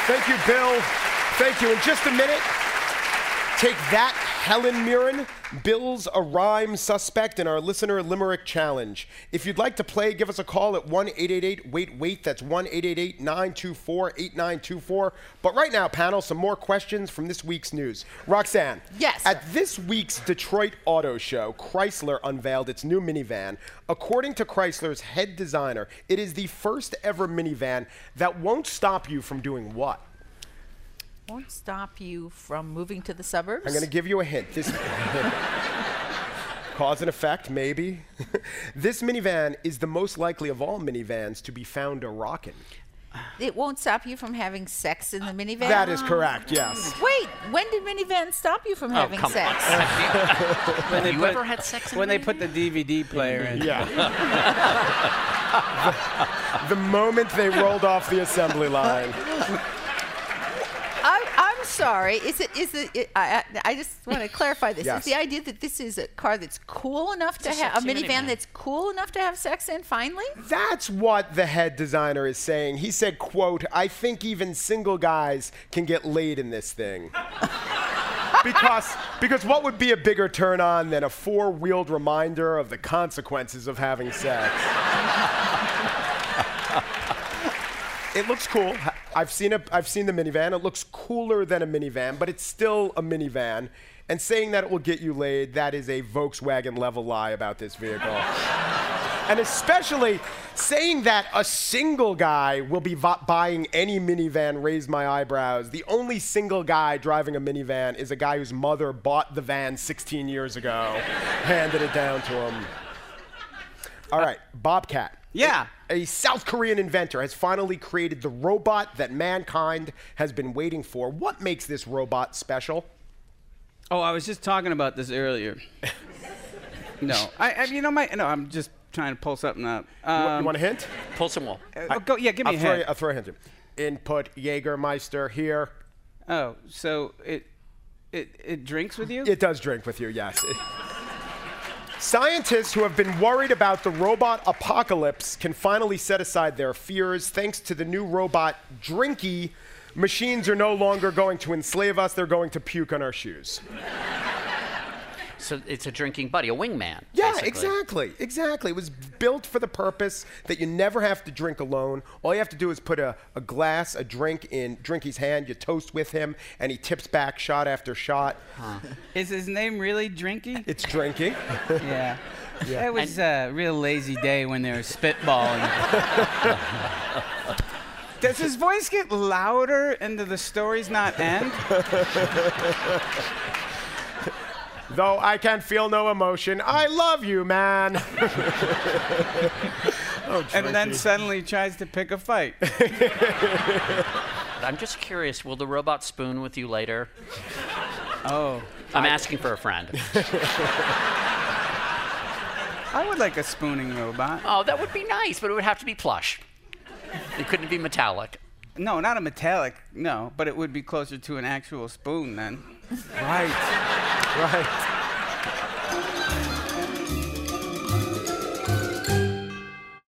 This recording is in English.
Thank you, Bill. Thank you. In just a minute, take that, Helen Mirren. Bill's a rhyme suspect in our Listener Limerick Challenge. If you'd like to play, give us a call at 1-888-WAIT-WAIT. That's 1-888-924-8924. But right now, panel, some more questions from this week's news. Roxanne. Yes, sir. At this week's Detroit Auto Show, Chrysler unveiled its new minivan. According to Chrysler's head designer, it is the first ever minivan that won't stop you from doing what? Won't stop you from moving to the suburbs? I'm going to give you a hint. This cause and effect, maybe. This minivan is the most likely of all minivans to be found a rockin'. It won't stop you from having sex in the minivan? That is correct, yes. Wait, when did minivans stop you from having sex? When Have you ever had sex in when a they put the DVD player in. Yeah. the moment they rolled off the assembly line. I'm sorry. I just want to clarify this. Yes. Is the idea that this is a car that's cool enough to have, a minivan that's cool enough to have sex in, finally? That's what the head designer is saying. He said, quote, "I think even single guys can get laid in this thing." Because what would be a bigger turn on than a four-wheeled reminder of the consequences of having sex? It looks cool. I've seen the minivan. It looks cooler than a minivan, but it's still a minivan. And saying that it will get you laid, that is a Volkswagen-level lie about this vehicle. And especially saying that a single guy will be buying any minivan raised my eyebrows. The only single guy driving a minivan is a guy whose mother bought the van 16 years ago, handed it down to him. All right, Bobcat. Yeah. A South Korean inventor has finally created the robot that mankind has been waiting for. What makes this robot special? Oh, I was just talking about this earlier. No, I'm just trying to pull something up. You want a hint? Pull some wool. Give me a hint. I'll throw a hint. Input Jägermeister here. Oh, so it drinks with you? It does drink with you, yes. Scientists who have been worried about the robot apocalypse can finally set aside their fears. Thanks to the new robot Drinky, machines are no longer going to enslave us. They're going to puke on our shoes. So it's a drinking buddy, a wingman. Yeah, basically. exactly. It was built for the purpose that you never have to drink alone. All you have to do is put a drink in Drinky's hand. You toast with him, and he tips back shot after shot. Huh. Is his name really Drinky? It's Drinky. Yeah. It was a real lazy day when they were spitballing. Does his voice get louder and do the stories not end? Though I can feel no emotion, I love you, man. And then suddenly tries to pick a fight. I'm just curious, will the robot spoon with you later? Oh. I'm asking for a friend. I would like a spooning robot. Oh, that would be nice, but it would have to be plush. It couldn't be metallic. No, not a metallic, no, but it would be closer to an actual spoon then. Right.